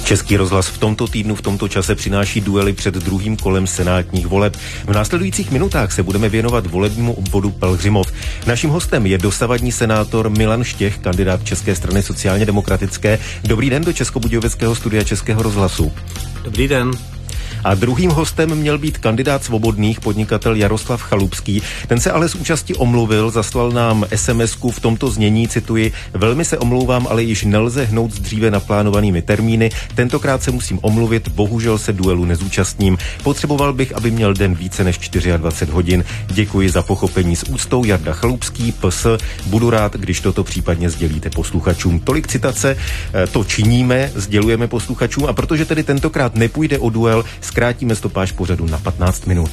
Český rozhlas v tomto týdnu v tomto čase přináší duely před druhým kolem senátních voleb. V následujících minutách se budeme věnovat volebnímu obvodu Pelhřimov. Naším hostem je dosavadní senátor Milan Štěch, kandidát České strany sociálně demokratické. Dobrý den do Českobudějovického studia Českého rozhlasu. Dobrý den. A druhým hostem měl být kandidát Svobodných, podnikatel Jaroslav Chalupský. Ten se ale z účasti omluvil, zaslal nám SMS-ku v tomto znění, cituji: velmi se omlouvám, ale již nelze hnout s dříve naplánovanými termíny. Tentokrát se musím omluvit, bohužel se duelu nezúčastním. Potřeboval bych, aby měl den více než 24 hodin. Děkuji za pochopení, s úctou Jarda Chalupský, PS. Budu rád, když toto případně sdělíte posluchačům. Tolik citace, to činíme, sdělujeme posluchačům, a protože tedy tentokrát nepůjde o duel, zkrátíme stopáž pořadu na 15 minut.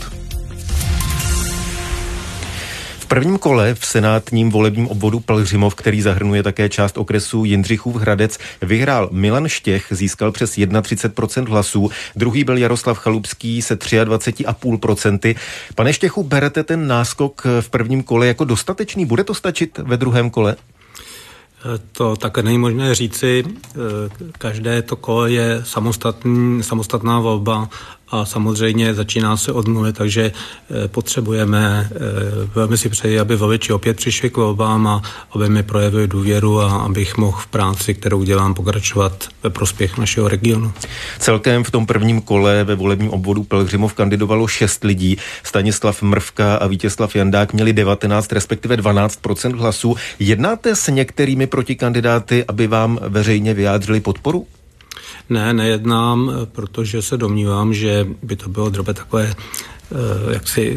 V prvním kole v senátním volebním obvodu Pelhřimov, který zahrnuje také část okresu Jindřichův Hradec, vyhrál Milan Štěch, získal přes 31% hlasů. Druhý byl Jaroslav Chalupský se 23,5%. Pane Štěchu, berete ten náskok v prvním kole jako dostatečný? Bude to stačit ve druhém kole? To také není možné říci. Každé to kolo je samostatná volba a samozřejmě začíná se od nuly, takže potřebujeme, velmi si přeji, aby voliči opět přišli k volbám a aby mi projevili důvěru a abych mohl v práci, kterou dělám, pokračovat ve prospěch našeho regionu. Celkem v tom prvním kole ve volebním obvodu Pelhřimov kandidovalo 6 lidí. Stanislav Mrvka a Vítězslav Jandák měli 19, respektive 12% hlasů. Jednáte s některými protikandidáty, aby vám veřejně vyjádřili podporu? Ne, nejednám, protože se domnívám, že by to bylo drobě takové jaksi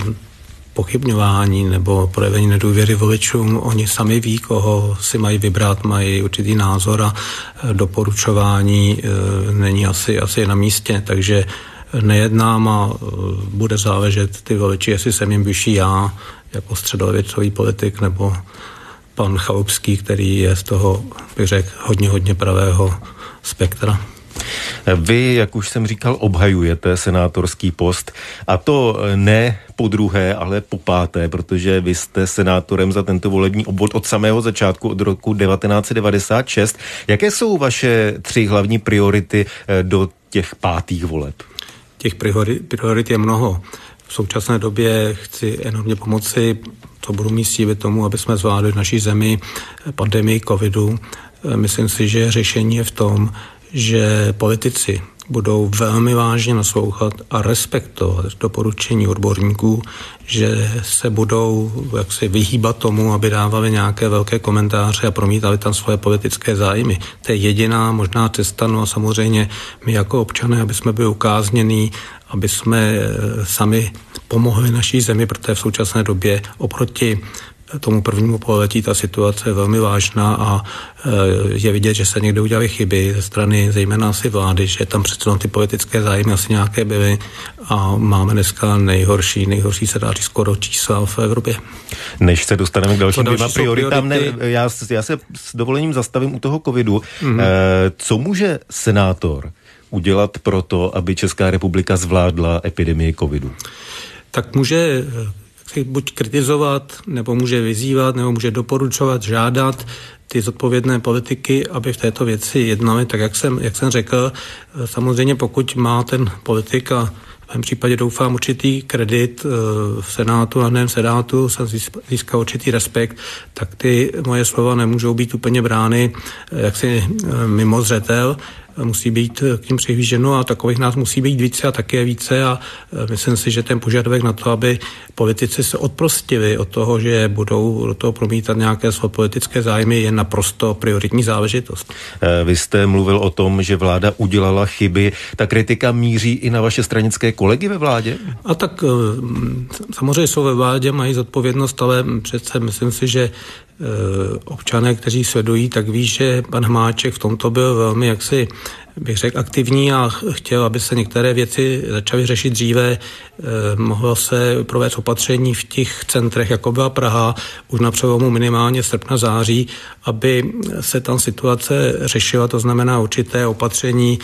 pochybňování nebo projevení nedůvěry voličům. Oni sami ví, koho si mají vybrat, mají určitý názor a doporučování není asi na místě, takže nejednám a bude záležet ty voliči, jestli jsem jim vyšší já jako středolevicový politik nebo pan Chalupský, který je z toho, bych řekl, hodně pravého spektra. Vy, jak už jsem říkal, obhajujete senátorský post, a to ne po druhé, ale po páté, protože vy jste senátorem za tento volební obvod od samého začátku, od roku 1996. Jaké jsou vaše 3 hlavní priority do těch pátých voleb? Těch priorit je mnoho. V současné době chci enormně pomoci, co budu mít síly tomu, aby jsme zvládli v naší zemi pandemii covidu. Myslím si, že řešení je v tom, že politici budou velmi vážně naslouchat a respektovat doporučení odborníků, že se budou jaksi vyhýbat tomu, aby dávali nějaké velké komentáře a promítali tam svoje politické zájmy. To je jediná možná cesta, no a samozřejmě my jako občané, aby jsme byli ukáznění, aby jsme sami pomohli naší zemi, protože v současné době oproti tomu prvnímu pololetí ta situace je velmi vážná a je vidět, že se někde udělaly chyby ze strany zejména asi vlády, že tam přece ty politické zájmy asi nějaké byly a máme dneska nejhorší se dá říct skoro čísla v Evropě. Než se dostaneme k dalším dvěma prioritám, já se s dovolením zastavím u toho covidu. Co může senátor udělat pro to, aby Česká republika zvládla epidemii covidu? Tak může buď kritizovat, nebo může vyzývat, nebo může doporučovat, žádat ty zodpovědné politiky, aby v této věci jednali, tak jak jsem řekl. Samozřejmě pokud má ten politik, a v mém případě doufám určitý kredit v Senátu a nejen v Senátu, jsem získal určitý respekt, tak ty moje slova nemůžou být úplně brány jaksi mimo zřetel. Musí být k ním přihlíženo a takových nás musí být více a také více a myslím si, že ten požadavek na to, aby politici se odprostili od toho, že budou do toho promítat nějaké své politické zájmy, je naprosto prioritní záležitost. Vy jste mluvil o tom, že vláda udělala chyby. Ta kritika míří i na vaše stranické kolegy ve vládě? A tak samozřejmě jsou ve vládě, mají zodpovědnost, ale přece myslím si, že občané, kteří sledují, tak ví, že pan Hamáček v tomto byl velmi jaksi, bych řekl, aktivní a chtěl, aby se některé věci začaly řešit dříve. Mohlo se provést opatření v těch centrech, jako byla Praha, už na přelomu minimálně srpna, září, aby se tam situace řešila, to znamená určité opatření,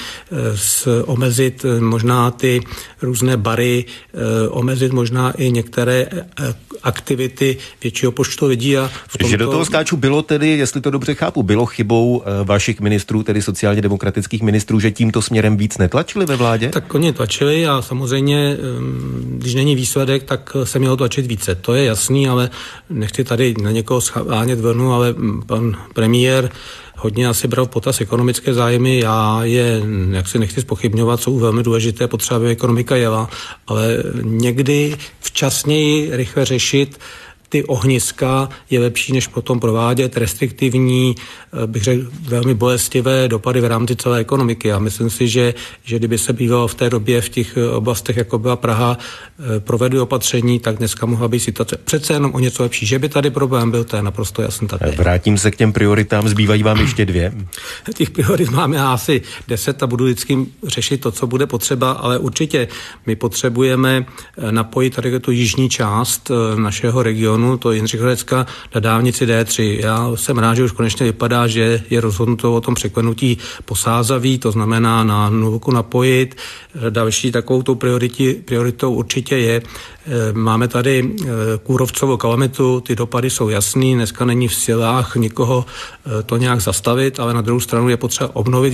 omezit možná ty různé bary, omezit možná i některé aktivity většího počtu lidí. A v tomto... Že do toho skáču bylo tedy, jestli to dobře chápu, bylo chybou vašich ministrů, tedy sociálně demokratických ministrů, ministrů, že tímto směrem víc netlačili ve vládě? Tak oni tlačili a samozřejmě, když není výsledek, tak se mělo tlačit více. To je jasný, ale nechci tady na někoho schánět vlnu, ale pan premiér hodně asi bral v potaz ekonomické zájmy. Já je, jak se nechci zpochybňovat, jsou velmi důležité, potřeba, aby ekonomika jela, ale někdy včasněji rychle řešit ty ohniska je lepší, než potom provádět restriktivní, bych řekl, velmi bolestivé dopady v rámci celé ekonomiky. A myslím si, že kdyby se bývalo v té době v těch oblastech, jako byla Praha, provedly opatření, tak dneska mohla být situace přece jenom o něco lepší. Že by tady problém byl, to je naprosto jasný tady. Vrátím se k těm prioritám, zbývají vám ještě 2. Těch priorit máme asi 10 a budu vždycky řešit to, co bude potřeba, ale určitě my potřebujeme napojit tady tu jižní část našeho regionu, to Jindřichorecka, na dálnici D3. Já jsem rád, že už konečně vypadá, že je rozhodnuto o tom překlenutí po Sázaví, to znamená na Nulku napojit. Další takovou tou prioritou určitě je, máme tady kůrovcovou kalamitu, ty dopady jsou jasný, dneska není v silách nikoho to nějak zastavit, ale na druhou stranu je potřeba obnovit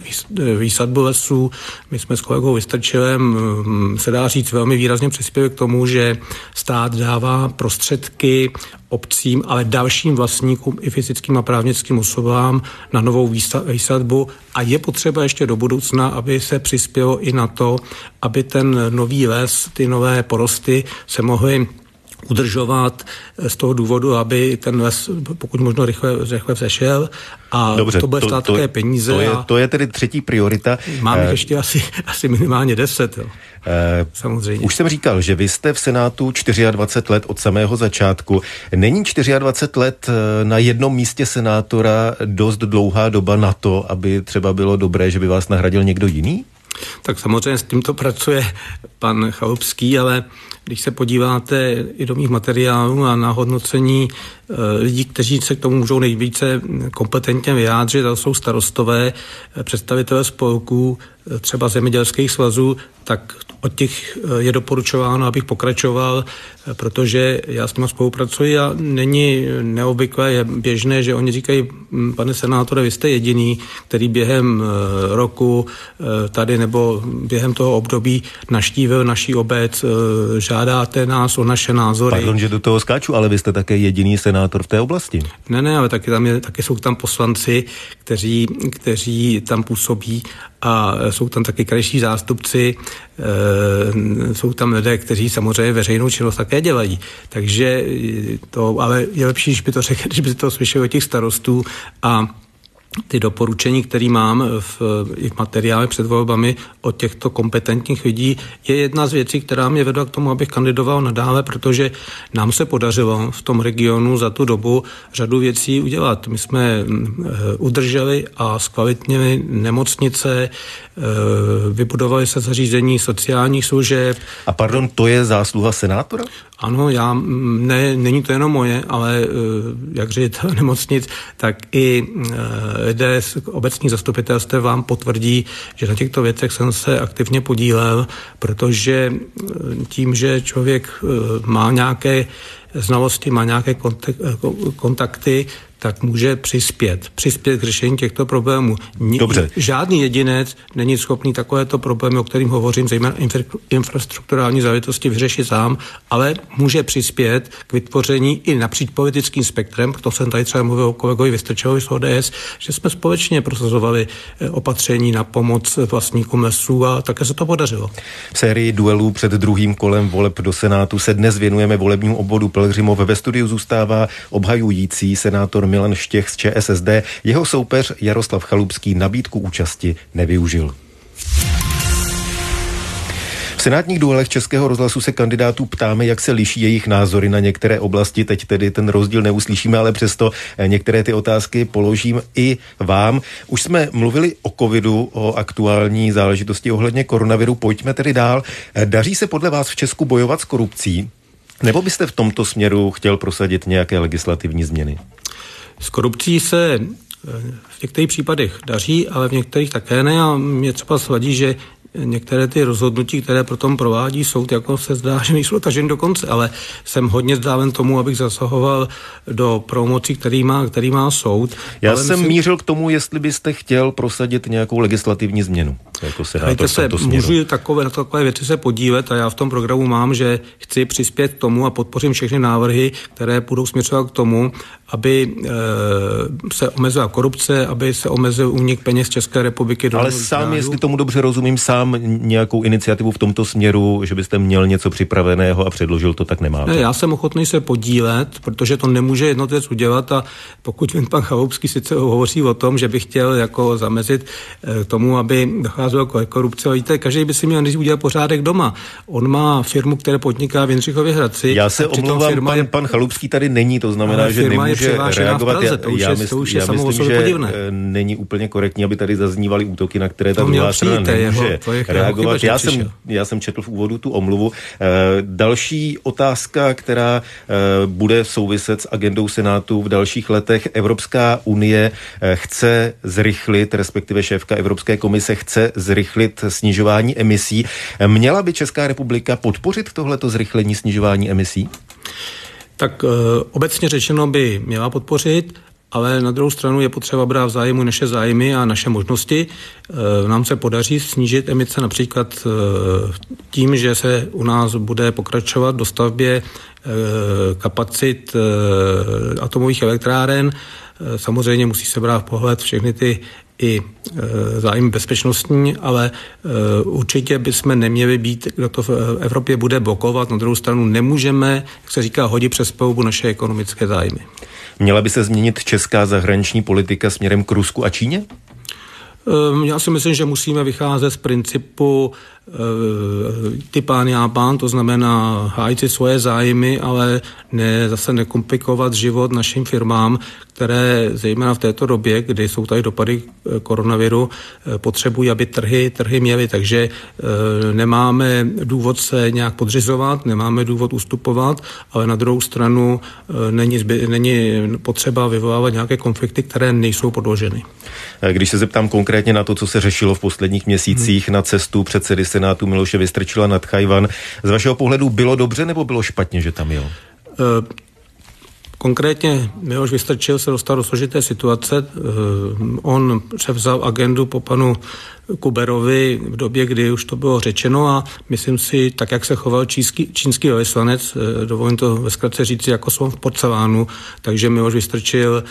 výsadbu lesů. My jsme s kolegou Vystrčilem, se dá říct, velmi výrazně přispěli k tomu, že stát dává prostředky obcím, ale dalším vlastníkům i fyzickým a právnickým osobám na novou výsadbu a je potřeba ještě do budoucna, aby se přispělo i na to, aby ten nový les, ty nové porosty se mohly udržovat z toho důvodu, aby ten les pokud možno rychle vzešel a dobře, to bude stát také peníze. To je tedy 3. priorita. Máme ještě asi minimálně 10. Jo. Samozřejmě. Už jsem říkal, že vy jste v Senátu 24 let od samého začátku. Není 24 let na jednom místě senátora dost dlouhá doba na to, aby třeba bylo dobré, že by vás nahradil někdo jiný? Tak samozřejmě s tímto pracuje pan Chalupský, ale když se podíváte i do mých materiálů a na hodnocení lidí, kteří se k tomu můžou nejvíce kompetentně vyjádřit, to jsou starostové, představitelé spolků, třeba zemědělských svazů, tak od těch je doporučováno, abych pokračoval, protože já s nimi spolupracuji a není neobvyklé, je běžné, že oni říkají, pane senátore, vy jste jediný, který během roku tady nebo během toho období navštívil naší obec, žádáte nás o naše názory. Pardon, že do toho skáču, ale vy jste také jediný senátor v té oblasti. Ne, ale taky jsou tam poslanci, kteří tam působí a jsou tam taky krajští zástupci, jsou tam lidé, kteří samozřejmě veřejnou činnost také dělají. Takže to, ale je lepší, když by to slyšeli od těch starostů a ty doporučení, které mám i v materiále před volbami od těchto kompetentních lidí, je jedna z věcí, která mě vedla k tomu, abych kandidoval nadále, protože nám se podařilo v tom regionu za tu dobu řadu věcí udělat. My jsme udrželi a zkvalitnili nemocnice, vybudovali se zařízení sociálních služeb. A pardon, to je zásluha senátora? Ano, není to jenom moje, ale jak ředitel nemocnic, tak i lidé z obecních zastupitelstev vám potvrdí, že na těchto věcech jsem se aktivně podílel, protože tím, že člověk má nějaké znalosti, má nějaké kontakty, tak může přispět k řešení těchto problémů. Dobře. Žádný jedinec není schopný takovéto problémy, o kterým hovořím, zejména infrastrukturální záležitosti, vyřešit sám, ale může přispět k vytvoření i napříč politickým spektrem, proto jsem tady třeba mluvil o kolegovi Vystrčilovi z ODS, že jsme společně prosazovali opatření na pomoc vlastníkům lesů a také se to podařilo. V sérii duelů před druhým kolem voleb do Senátu se dnes věnujeme volebnímu obvodu Pelhřimov. Ve studiu zůstává obhajující senátor Milan Štěch z ČSSD. Jeho soupeř Jaroslav Chalupský nabídku účasti nevyužil. V senátních duelech Českého rozhlasu se kandidátů ptáme, jak se liší jejich názory na některé oblasti. Teď tedy ten rozdíl neuslyšíme, ale přesto některé ty otázky položím i vám. Už jsme mluvili o covidu, o aktuální záležitosti ohledně koronaviru. Pojďme tedy dál. Daří se podle vás v Česku bojovat s korupcí? Nebo byste v tomto směru chtěl prosadit nějaké legislativní změny? S korupcí se v některých případech daří, ale v některých také ne a mě třeba svadí, že některé ty rozhodnutí, které potom provádí soud, jako se zdá, že nejsou taženy do konce, ale jsem hodně vzdálen tomu, abych zasahoval do pravomocí, který má soud. Já jsem mířil k tomu, jestli byste chtěl prosadit nějakou legislativní změnu. Jako můžu na takové věci se podívat a já v tom programu mám, že chci přispět k tomu a podpořím všechny návrhy, které budou směřovat k tomu, aby se omezila korupce, aby se omezil únik peněz České republiky. Ale sám, jestli tomu dobře rozumím, sám nějakou iniciativu v tomto směru, že byste měl něco připraveného a předložil to, tak nemáte. Já jsem ochotný se podílet, protože to nemůže jednotlivec udělat a pokud pan Chaloupský sice hovoří o tom, že by chtěl jako zamezit tomu, aby docházelo k korupci, ale víte, každý by si měl udělat pořádek doma. On má firmu, která podniká v Jindřichově Hradci. Já se omlouvám, pan Chalupský tady není, to znamená, že nemůže reagovat. Já myslím, že není úplně korektní, aby tady zaznívaly útoky, na které ta druhá strana nemůže reagovat. Já jsem četl v úvodu tu omluvu. Další otázka, která bude souviset s agendou Senátu v dalších letech. Evropská unie chce zrychlit, respektive šéfka Evropské komise chce zrychlit snižování emisí. Měla by Česká republika podpořit tohleto zrychlení snižování emisí? Tak obecně řečeno by měla podpořit, ale na druhou stranu je potřeba brát v zájmu naše zájmy a naše možnosti. Nám se podaří snížit emise například tím, že se u nás bude pokračovat do stavbě kapacit atomových elektráren. Samozřejmě musí se brát v pohled všechny ty i zájmy bezpečnostní, ale určitě bychom neměli být, kdo to v Evropě bude blokovat. Na druhou stranu nemůžeme, jak se říká, hodit přes palubu naše ekonomické zájmy. Měla by se změnit česká zahraniční politika směrem k Rusku a Číně? Já si myslím, že musíme vycházet z principu ty pán já pán, to znamená hájit si svoje zájmy, ale zase nekomplikovat život našim firmám, které zejména v této době, kdy jsou tady dopady koronaviru, potřebují, aby trhy měly, takže nemáme důvod se nějak podřizovat, nemáme důvod ustupovat, ale na druhou stranu není potřeba vyvolávat nějaké konflikty, které nejsou podloženy. Když se zeptám konkrétně na to, co se řešilo v posledních měsících na cestu předsedy Senátu Miloše Vystrčila na Tchaj-wan, z vašeho pohledu bylo dobře nebo bylo špatně, že tam jel? Konkrétně Miloš Vystrčil se dostal do složité situace. On převzal agendu po panu Kuberovi v době, kdy už to bylo řečeno a myslím si, tak jak se choval čínský velvyslanec, dovolím to ve zkratce říci, jako slon v porcelánu, takže Miloš Vystrčil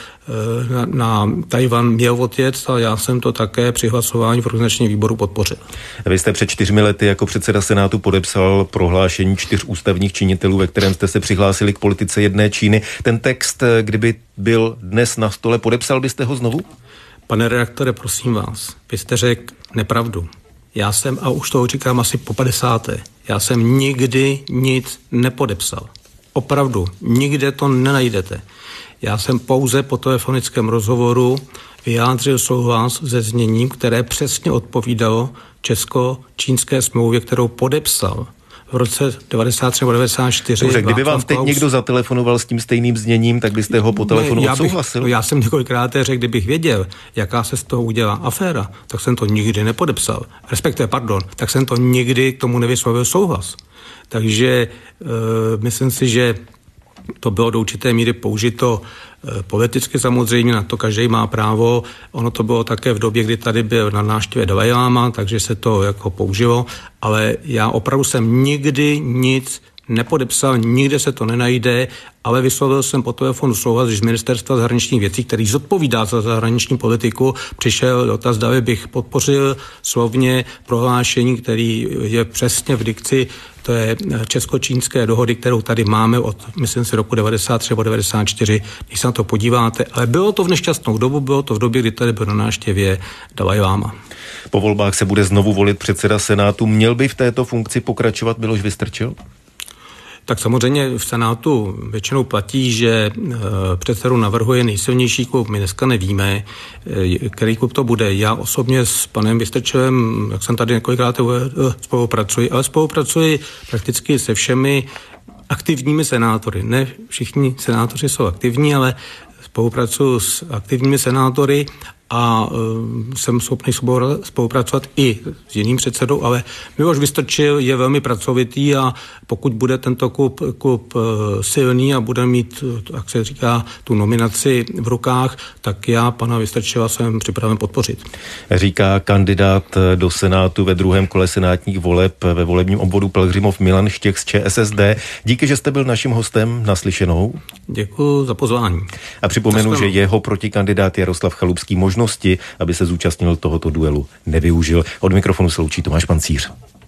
na Tchaj-wan měl odjet a já jsem to také při hlasování v organizačním výboru podpořil. Vy jste před 4 lety jako předseda Senátu podepsal prohlášení 4 ústavních činitelů, ve kterém jste se přihlásili k politice jedné Číny. Ten text, kdyby byl dnes na stole, podepsal byste ho znovu? Pane redaktore, prosím vás, vy jste řekl nepravdu. Já jsem, a už toho říkám asi po 50. Já jsem nikdy nic nepodepsal. Opravdu, nikde to nenajdete. Já jsem pouze po telefonickém rozhovoru vyjádřil souhlas se zněním, které přesně odpovídalo česko-čínské smlouvě, kterou podepsal v roce 93 nebo 94. Dobře, kdyby vám teď někdo zatelefonoval s tím stejným zněním, tak byste ho po telefonu odsouhlasil? Já jsem několikrát řekl, kdybych věděl, jaká se z toho udělá aféra, tak jsem to nikdy nepodepsal. Tak jsem to nikdy k tomu nevyslovil souhlas. Takže myslím si, že to bylo do určité míry použito politicky samozřejmě, na to každý má právo. Ono to bylo také v době, kdy tady byl na návštěvě Dalaj Láma, takže se to jako použilo, ale já opravdu jsem nikdy nic nepodepsal, nikde se to nenajde, ale vyslovil jsem po telefonu souhlas z Ministerstva zahraničních věcí, který zodpovídá za zahraniční politiku. Přišel dotaz, zda bych podpořil slovně prohlášení, který je přesně v dikci té česko-čínské dohody, kterou tady máme od, myslím si, roku 93 nebo 94, když se na to podíváte. Ale bylo to v nešťastnou dobu, bylo to v době, kdy tady byl na návštěvě Dalaj Láma. Po volbách se bude znovu volit předseda Senátu. Měl by v této funkci pokračovat Miloš Vystrčil? Tak samozřejmě v Senátu většinou platí, že předsedu navrhuje nejsilnější klub. My dneska nevíme, který klub to bude. Já osobně s panem Vystrčilem, jak jsem tady několikrát spolupracuji, ale spolupracuji prakticky se všemi aktivními senátory. Ne všichni senátoři jsou aktivní, ale spolupracuji s aktivními senátory a jsem schopný spolupracovat i s jiným předsedou, ale Miloš Vystrčil je velmi pracovitý a pokud bude tento klub silný a bude mít, jak se říká, tu nominaci v rukách, tak já pana Vystrčila jsem připraven podpořit. Říká kandidát do Senátu ve druhém kole senátních voleb ve volebním obvodu Pelhřimov Milan Štěch z ČSSD. Díky, že jste byl naším hostem. Naslyšenou. Děkuji za pozvání. A připomenu, že jeho protikandidát Jaroslav Chalupský možnosti, aby se zúčastnil tohoto duelu, nevyužil. Od mikrofonu se loučí Tomáš Pancíř.